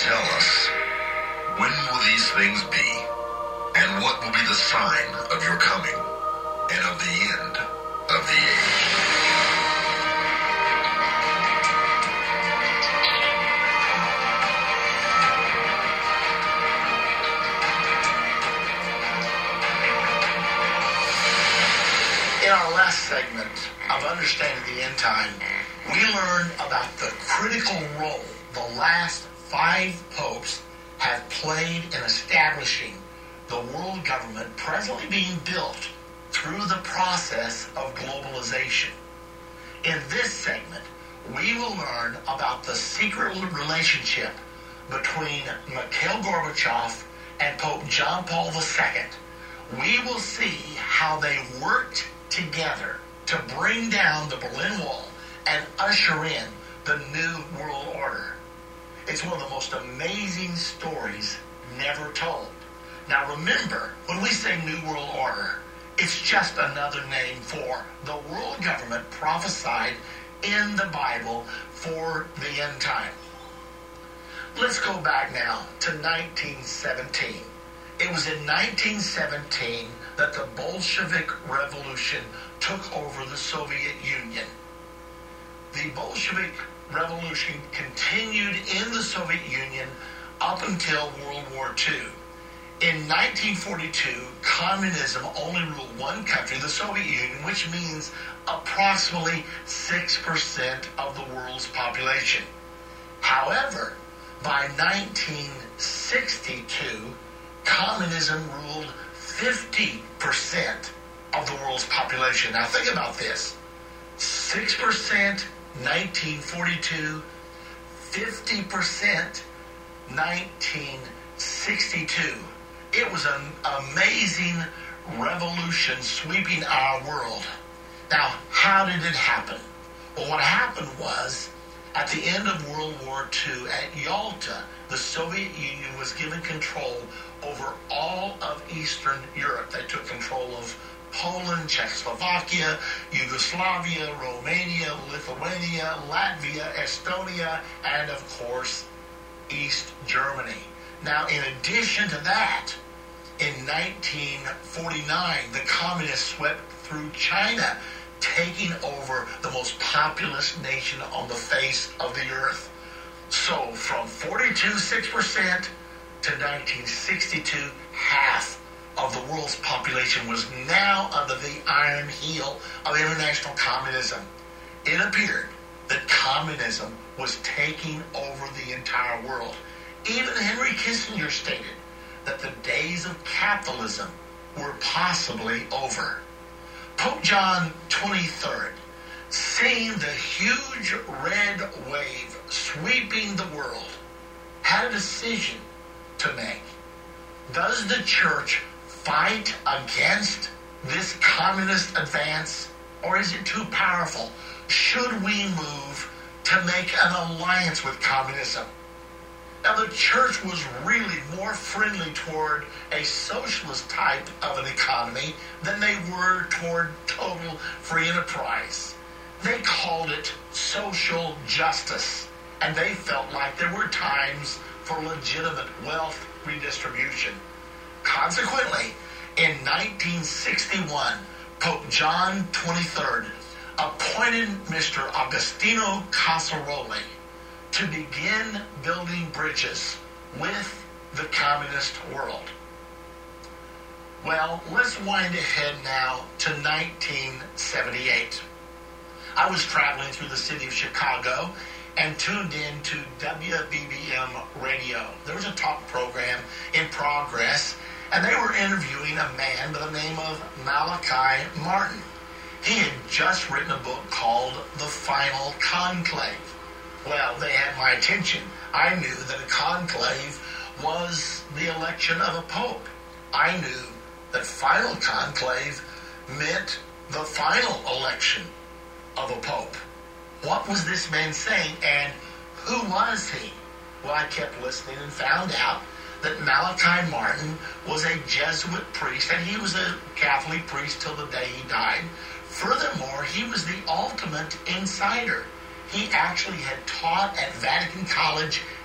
tell us, when will these things be? And what will be the sign of your coming and of the end of the age? In our last segment of Understanding the End Time, we learned about the critical role the last 5 popes have played in establishing the world government presently being built through the process of globalization. In this segment, we will learn about the secret relationship between Mikhail Gorbachev and Pope John Paul II. We will see how they worked together to bring down the Berlin Wall and usher in the New World Order. It's one of the most amazing stories never told. Now remember, when we say New World Order, it's just another name for the world government prophesied in the Bible for the end time. Let's go back now to 1917. It was in 1917 that the Bolshevik Revolution took over the Soviet Union. The Bolshevik Revolution continued in the Soviet Union up until World War II. In 1942, communism only ruled one country, the Soviet Union, which means approximately 6% of the world's population. However, by 1962, communism ruled 50% of the world's population. Now think about this. 6% 1942, 50% 1962. It was an amazing revolution sweeping our world. Now, how did it happen? Well, what happened was, at the end of World War II at Yalta, the Soviet Union was given control over all of Eastern Europe. They took control of Poland, Czechoslovakia, Yugoslavia, Romania, Lithuania, Latvia, Estonia, and of course, East Germany. Now, in addition to that, in 1949, the communists swept through China, taking over the most populous nation on the face of the earth. So, from 6% to 1962, half of the world's population was now under the iron heel of international communism. It appeared that communism was taking over the entire world. Even Henry Kissinger stated that the days of capitalism were possibly over. Pope John XXIII, seeing the huge red wave sweeping the world, had a decision to make. Does the church fight against this communist advance, or is it too powerful? Should we move to make an alliance with communism? Now, the church was really more friendly toward a socialist type of an economy than they were toward total free enterprise. They called it social justice, and they felt like there were times for legitimate wealth redistribution. Consequently, in 1961, Pope John XXIII appointed Mr. Agostino Casaroli to begin building bridges with the communist world. Well, let's wind ahead now to 1978. I was traveling through the city of Chicago and tuned in to WBBM radio. There was a talk program in progress, and they were interviewing a man by the name of Malachi Martin. He had just written a book called The Final Conclave. Well, they had my attention. I knew that a conclave was the election of a pope. I knew that final conclave meant the final election of a pope. What was this man saying, and who was he? Well, I kept listening and found out that Malachi Martin was a Jesuit priest, and he was a Catholic priest till the day he died. Furthermore, he was the ultimate insider. He actually had taught at Vatican College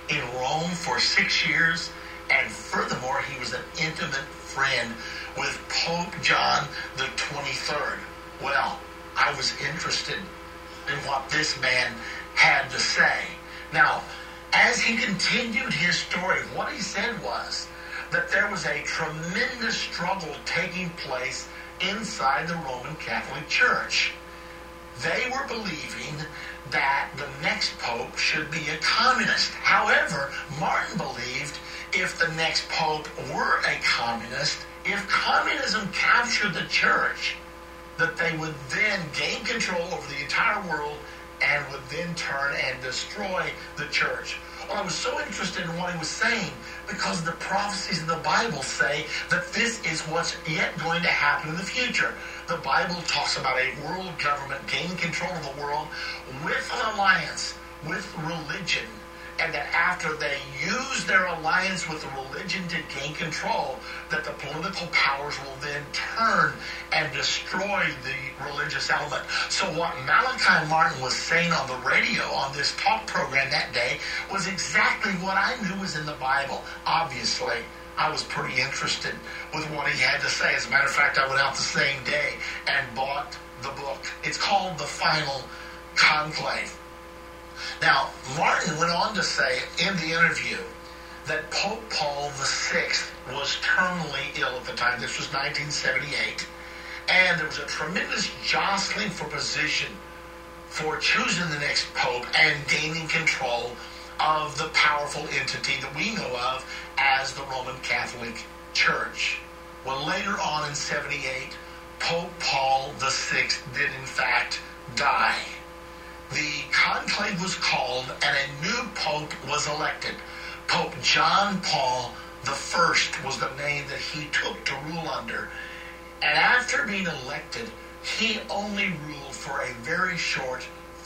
in Rome for 6 years, and furthermore, he was an intimate friend with Pope John the 23rd. Well, I was interested in what this man had to say. Now, as he continued his story, what he said was that there was a tremendous struggle taking place inside the Roman Catholic Church. They were believing that the next pope should be a communist. However, Martin believed if the next pope were a communist, if communism captured the church, that they would then gain control over the entire world and would then turn and destroy the church. Well, I was so interested in what he was saying because the prophecies of the Bible say that this is what's yet going to happen in the future. The Bible talks about a world government gaining control of the world with an alliance with religion, and that after they use their alliance with the religion to gain control, that the political powers will then turn and destroy the religious element. So what Malachi Martin was saying on the radio on this talk program that day was exactly what I knew was in the Bible. Obviously, I was pretty interested with what he had to say. As a matter of fact, I went out the same day and bought the book. It's called The Final Conclave. Now, Martin went on to say in the interview that Pope Paul VI was terminally ill at the time. This was 1978. And there was a tremendous jostling for position for choosing the next pope and gaining control of the powerful entity that we know of as the Roman Catholic Church. Well, later on in 78, Pope Paul VI did in fact die. The conclave was called and a new pope was elected. Pope John Paul I was the name that he took to rule under. And after being elected, he only ruled for a very short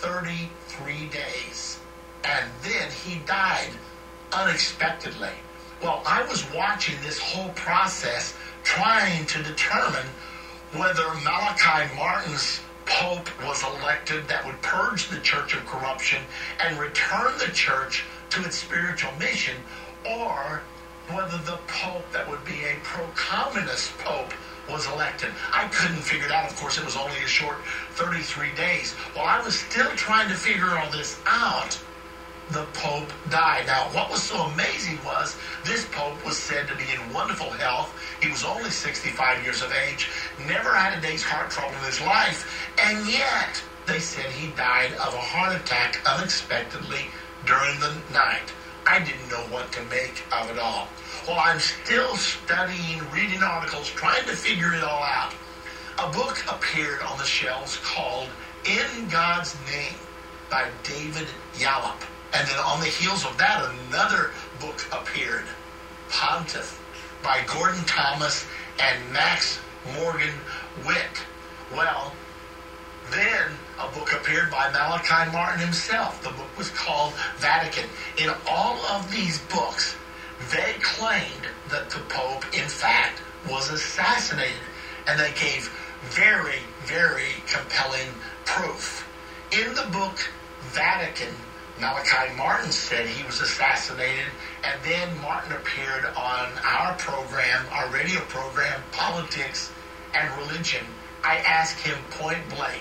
33 days. And then he died unexpectedly. Well, I was watching this whole process trying to determine whether Malachi Martin's pope was elected that would purge the church of corruption and return the church to its spiritual mission, or whether the pope that would be a pro-communist pope was elected. I couldn't figure it out. Of course, it was only a short 33 days. While I was still trying to figure all this out, the Pope died. Now, what was so amazing was this Pope was said to be in wonderful health. He was only 65 years of age, never had a day's heart trouble in his life, and yet they said he died of a heart attack unexpectedly during the night. I didn't know what to make of it all. Well, I'm still studying, reading articles, trying to figure it all out. A book appeared on the shelves called In God's Name by David Yallop. And then on the heels of that, another book appeared, Pontiff, by Gordon Thomas and Max Morgan Witt. Well, then a book appeared by Malachi Martin himself. The book was called Vatican. In all of these books, they claimed that the Pope, in fact, was assassinated. And they gave very, very compelling proof. In the book Vatican, Malachi Martin said he was assassinated, and then Martin appeared on our program, our radio program, Politics and Religion. I asked him point blank,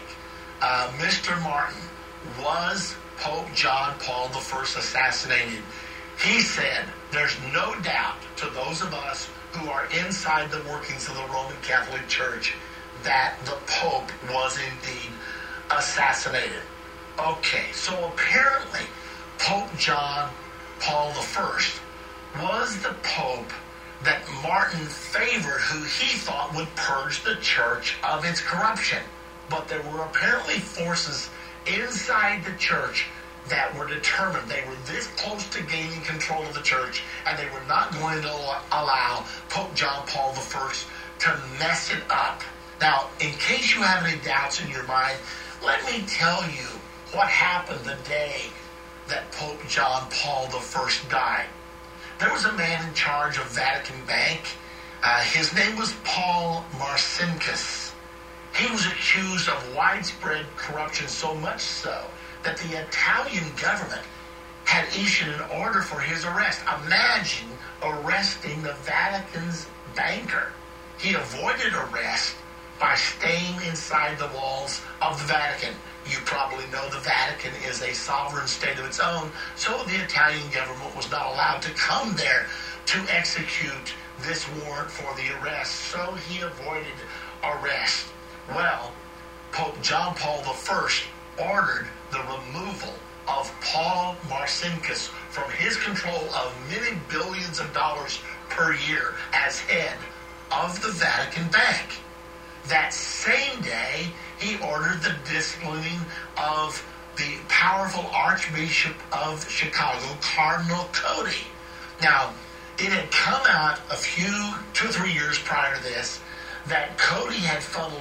Mr. Martin, was Pope John Paul I assassinated? He said, there's no doubt to those of us who are inside the workings of the Roman Catholic Church that the Pope was indeed assassinated. Okay, so apparently Pope John Paul I was the Pope that Martin favored, who he thought would purge the church of its corruption. But there were apparently forces inside the church that were determined. They were this close to gaining control of the church, and they were not going to allow Pope John Paul I to mess it up. Now, in case you have any doubts in your mind, let me tell you what happened the day that Pope John Paul I died. There was a man in charge of Vatican Bank. His name was Paul Marcinkus. He was accused of widespread corruption, so much so that the Italian government had issued an order for his arrest. Imagine arresting the Vatican's banker. He avoided arrest by staying inside the walls of the Vatican. You probably know the Vatican is a sovereign state of its own, so the Italian government was not allowed to come there to execute this warrant for the arrest, so he avoided arrest. Well, Pope John Paul I ordered the removal of Paul Marcinkus from his control of many billions of dollars per year as head of the Vatican Bank. That same day, he ordered the disciplining of the powerful Archbishop of Chicago, Cardinal Cody. Now, it had come out 2 or 3 years prior to this that Cody had funneled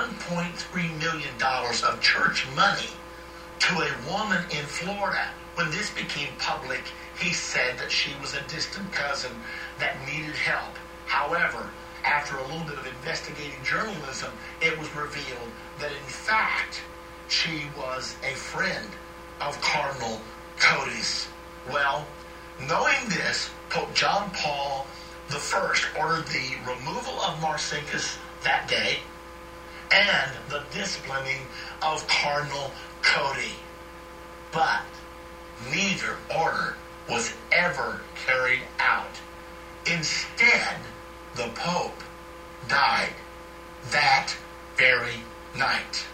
$1.3 million of church money to a woman in Florida. When this became public, he said that she was a distant cousin that needed help. However, after a little bit of investigating journalism, it was revealed that in fact she was a friend of Cardinal Cody's. Well, knowing this, Pope John Paul I ordered the removal of Marcinkus that day and the disciplining of Cardinal Cody. But neither order was ever carried out. Instead, the Pope died that very night.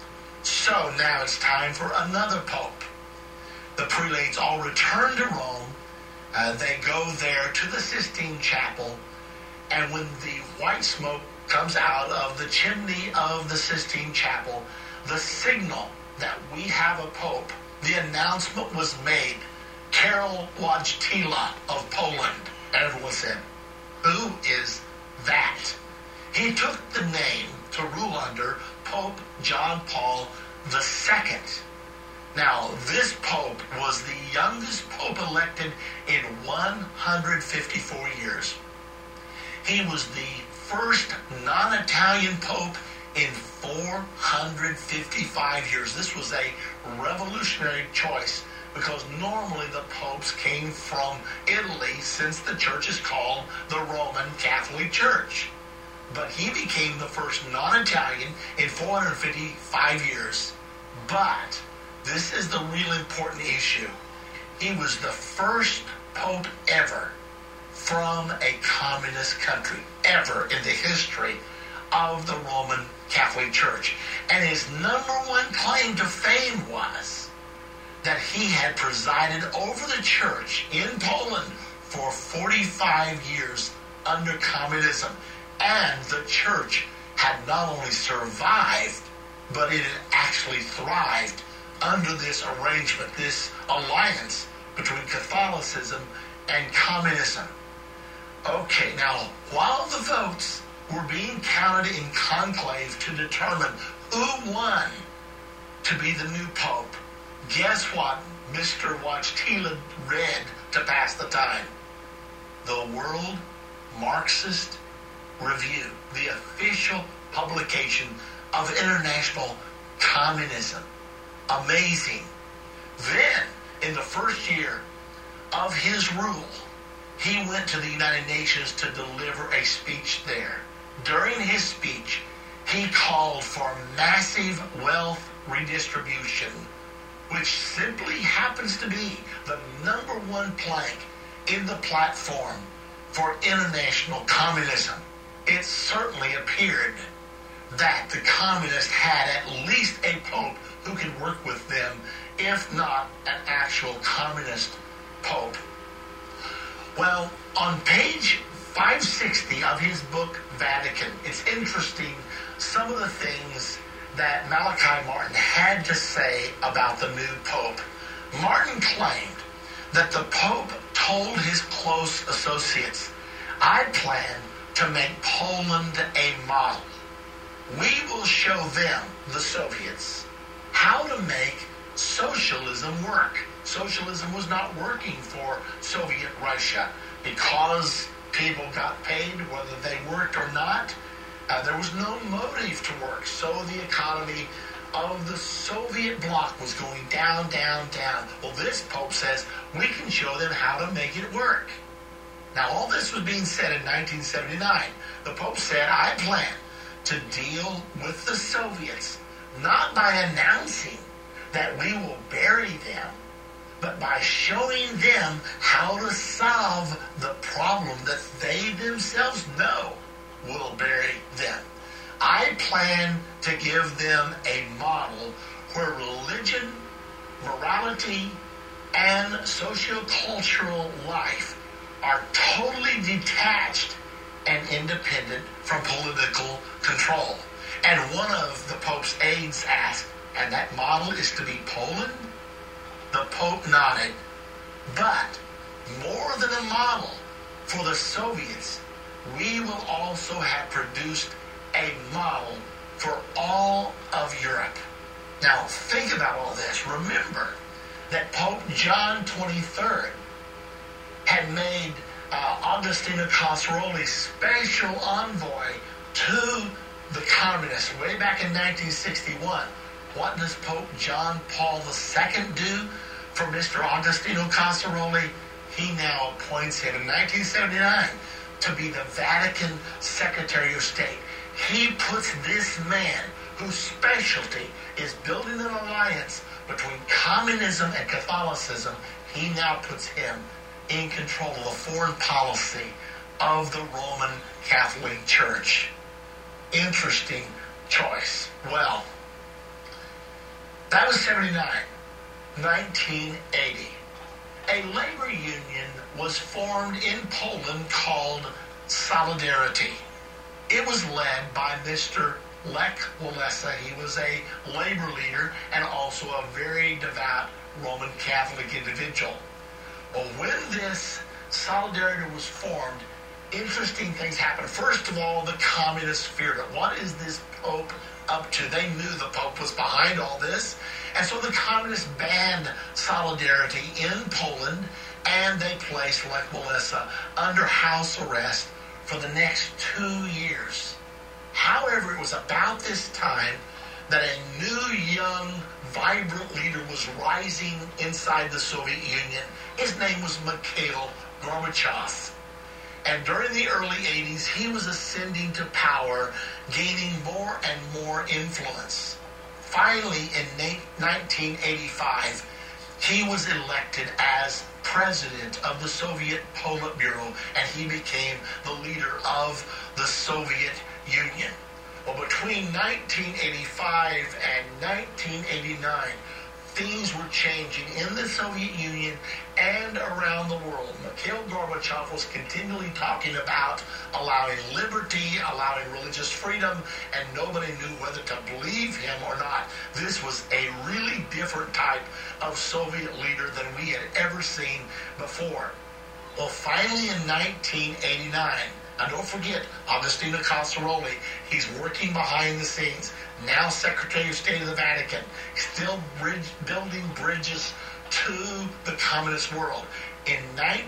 So now it's time for another Pope. The prelates all return to Rome. They go there to the Sistine Chapel, and when the white smoke comes out of the chimney of the Sistine Chapel, the signal that we have a Pope, the announcement was made. Karol Wojtyla of Poland. Everyone said, "Who is that?" He took the name to rule under Pope John Paul II. Now, this pope was the youngest pope elected in 154 years. He was the first non-Italian pope in 455 years. This was a revolutionary choice because normally the popes came from Italy, since the church is called the Roman Catholic Church. But he became the first non-Italian in 455 years. But this is the real important issue. He was the first pope ever from a communist country, ever in the history of the Roman Catholic Church. And his number one claim to fame was that he had presided over the church in Poland for 45 years under communism. And the church had not only survived, but it had actually thrived under this arrangement, this alliance between Catholicism and communism. Okay, now, while the votes were being counted in conclave to determine who won to be the new pope, guess what Mr. Wojtyla read to pass the time? The World Marxist Review, the official publication of international communism. Amazing. Then, in the first year of his rule, he went to the United Nations to deliver a speech there. During his speech, he called for massive wealth redistribution, which simply happens to be the number one plank in the platform for international communism. It certainly appeared that the communists had at least a pope who could work with them, if not an actual communist pope. Well, on page 560 of his book, Vatican, it's interesting some of the things that Malachi Martin had to say about the new pope. Martin claimed that the pope told his close associates, "I plan to make Poland a model. We will show them, the Soviets, how to make socialism work." Socialism was not working for Soviet Russia because people got paid whether they worked or not. There was no motive to work, so the economy of the Soviet bloc was going down, down, down. Well, this Pope says we can show them how to make it work. Now, all this was being said in 1979. The Pope said, I plan to deal with the Soviets, not by announcing that we will bury them, but by showing them how to solve the problem that they themselves know will bury them. I plan to give them a model where religion, morality, and sociocultural life are totally detached and independent from political control. And one of the Pope's aides asked, and that model is to be Poland? The Pope nodded. But more than a model for the Soviets, we will also have produced a model for all of Europe. Now, think about all this. Remember that Pope John XXIII had made Agostino Casaroli special envoy to the communists way back in 1961. What does Pope John Paul II do for Mr. Agostino Casaroli? He now appoints him in 1979 to be the Vatican Secretary of State. He puts this man, whose specialty is building an alliance between communism and Catholicism, he now puts him in control of the foreign policy of the Roman Catholic Church. Interesting choice. Well, that was 79. 1980. A labor union was formed in Poland called Solidarity. It was led by Mr. Lech Walesa. He was a labor leader and also a very devout Roman Catholic individual. Well, when this Solidarity was formed, interesting things happened. First of all, the communists feared it. What is this Pope up to? They knew the Pope was behind all this. And so the communists banned Solidarity in Poland, and they placed Lech Walesa under house arrest for the next 2 years. However, it was about this time that a new, young, vibrant leader was rising inside the Soviet Union. His name was Mikhail Gorbachev. And during the early 80s, he was ascending to power, gaining more and more influence. Finally, in 1985, he was elected as president of the Soviet Politburo, and he became the leader of the Soviet Union. Well, between 1985 and 1989, things were changing in the Soviet Union and around the world. Mikhail Gorbachev was continually talking about allowing liberty, allowing religious freedom, and nobody knew whether to believe him or not. This was a really different type of Soviet leader than we had ever seen before. Well, finally in 1989, and don't forget, Agostino Casaroli, he's working behind the scenes, now Secretary of State of the Vatican, still building bridges to the communist world. In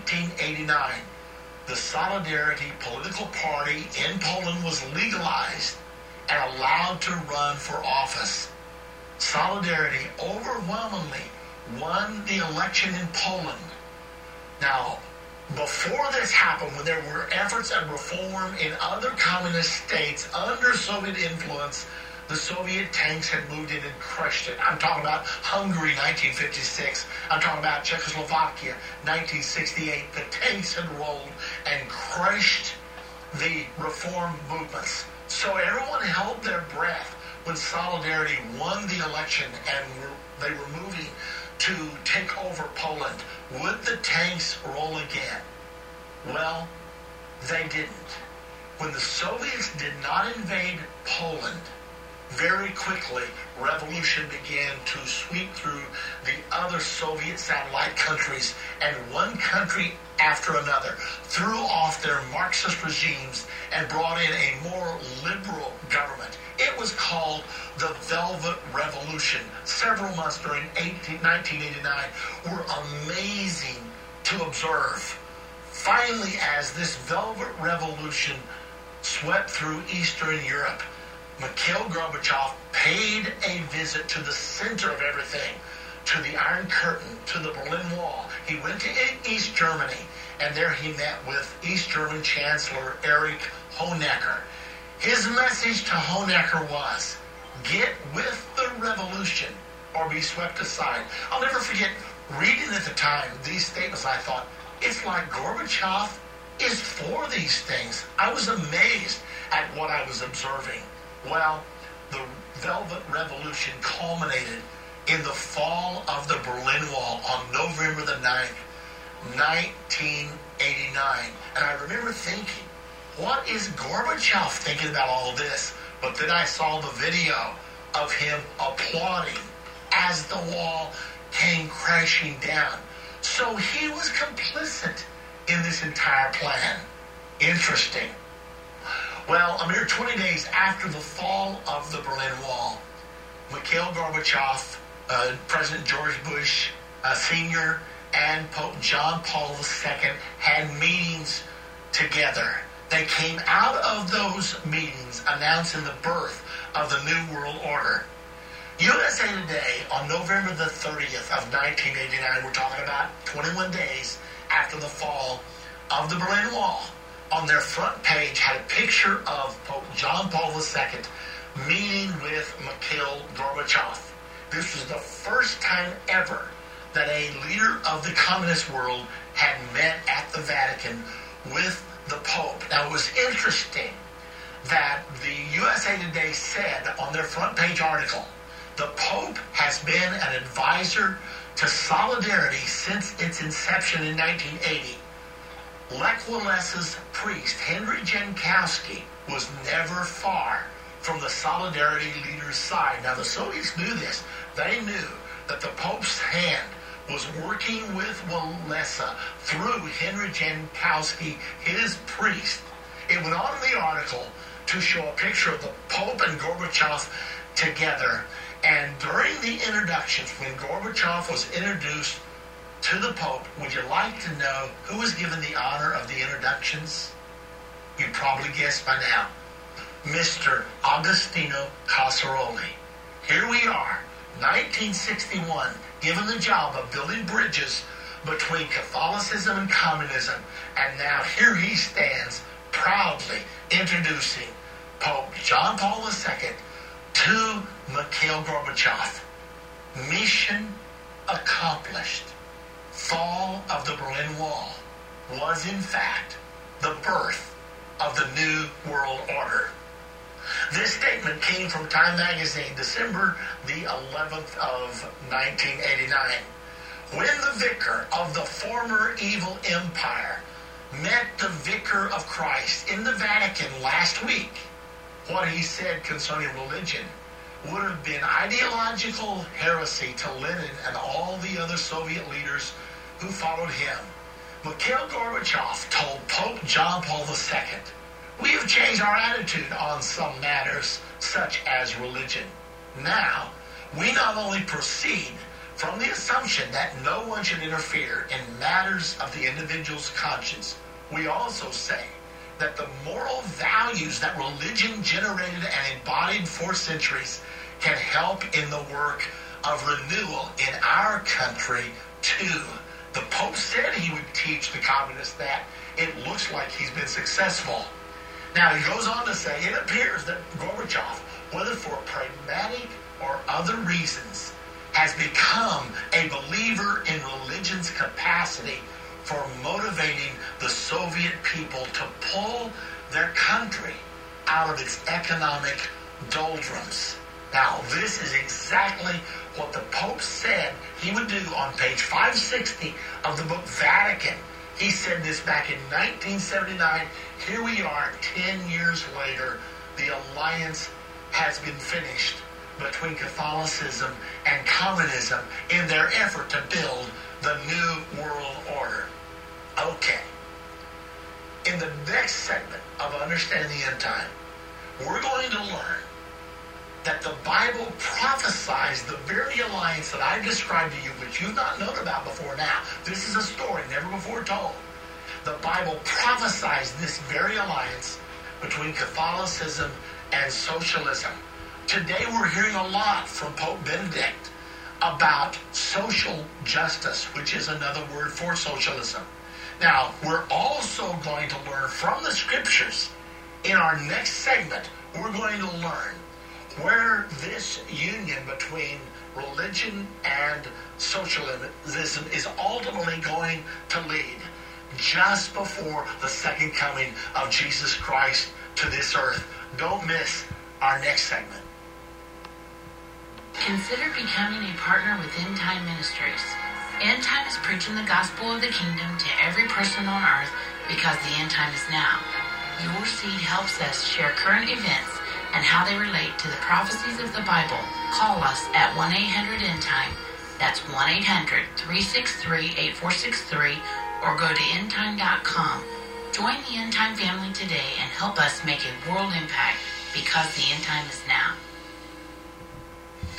1989, the Solidarity political party in Poland was legalized and allowed to run for office. Solidarity overwhelmingly won the election in Poland. Now, before this happened, when there were efforts at reform in other communist states under Soviet influence, the Soviet tanks had moved in and crushed it. I'm talking about Hungary, 1956. I'm talking about Czechoslovakia, 1968. The tanks had rolled and crushed the reform movements. So everyone held their breath when Solidarity won the election and they were moving to take over Poland. Would the tanks roll again? Well, they didn't. When the Soviets did not invade Poland, very quickly, revolution began to sweep through the other Soviet satellite countries, and one country after another threw off their Marxist regimes and brought in a more liberal government. It was called the Velvet Revolution. Several months during 1989 were amazing to observe. Finally, as this Velvet Revolution swept through Eastern Europe, Mikhail Gorbachev paid a visit to the center of everything, to the Iron Curtain, to the Berlin Wall. He went to East Germany, and there he met with East German Chancellor Erich Honecker. His message to Honecker was, get with the revolution or be swept aside. I'll never forget reading at the time these statements. I thought, it's like Gorbachev is for these things. I was amazed at what I was observing. Well, the Velvet Revolution culminated in the fall of the Berlin Wall on November the 9th, 1989. And I remember thinking, what is Gorbachev thinking about all of this? But then I saw the video of him applauding as the wall came crashing down. So he was complicit in this entire plan. Interesting. Well, a mere 20 days after the fall of the Berlin Wall, Mikhail Gorbachev, President George Bush Sr., and Pope John Paul II had meetings together. They came out of those meetings announcing the birth of the New World Order. USA Today, on November the 30th of 1989, we're talking about 21 days after the fall of the Berlin Wall, on their front page had a picture of Pope John Paul II meeting with Mikhail Gorbachev. This was the first time ever that a leader of the communist world had met at the Vatican with the Pope. Now, it was interesting that the USA Today said on their front page article, the Pope has been an advisor to Solidarity since its inception in 1980. Lech Wałęsa's priest, Henry Jankowski, was never far from the Solidarity leader's side. Now, the Soviets knew this. They knew that the Pope's hand was working with Wałęsa through Henry Jankowski, his priest. It went on in the article to show a picture of the Pope and Gorbachev together. And during the introductions, when Gorbachev was introduced to the Pope, would you like to know who was given the honor of the introductions? You probably guessed by now. Mr. Agostino Casaroli. Here we are, 1961, given the job of building bridges between Catholicism and communism. And now here he stands proudly introducing Pope John Paul II to Mikhail Gorbachev. Mission accomplished. Fall of the Berlin Wall was, in fact, the birth of the New World Order. This statement came from Time Magazine, December the 11th of 1989. When the vicar of the former evil empire met the vicar of Christ in the Vatican last week, what he said concerning religion would have been ideological heresy to Lenin and all the other Soviet leaders who followed him. Mikhail Gorbachev told Pope John Paul II, we have changed our attitude on some matters, such as religion. Now, we not only proceed from the assumption that no one should interfere in matters of the individual's conscience, we also say that the moral values that religion generated and embodied for centuries can help in the work of renewal in our country too. The Pope said he would teach the communists that. It looks like he's been successful. Now, he goes on to say, it appears that Gorbachev, whether for pragmatic or other reasons, has become a believer in religion's capacity for motivating the Soviet people to pull their country out of its economic doldrums. Now, this is exactly what the Pope said he would do on page 560 of the book Vatican. He said this back in 1979. Here we are, 10 years later. The alliance has been finished between Catholicism and communism in their effort to build the New World Order. Okay. In the next segment of Understanding the End Time, we're going to learn that the Bible prophesies the very alliance that I described to you, which you've not known about before now. This is a story never before told. The Bible prophesies this very alliance between Catholicism and socialism. Today we're hearing a lot from Pope Benedict about social justice, which is another word for socialism. Now, we're also going to learn from the scriptures. In our next segment, we're going to learn where this union between religion and socialism is ultimately going to lead just before the second coming of Jesus Christ to this earth. Don't miss our next segment. Consider becoming a partner with End Time Ministries. End Time is preaching the gospel of the kingdom to every person on earth because the end time is now. Your seed helps us share current events and how they relate to the prophecies of the Bible. Call us at 1-800-END-TIME. That's 1-800-363-8463, or go to endtime.com. Join the End Time family today and help us make a world impact because the end time is now.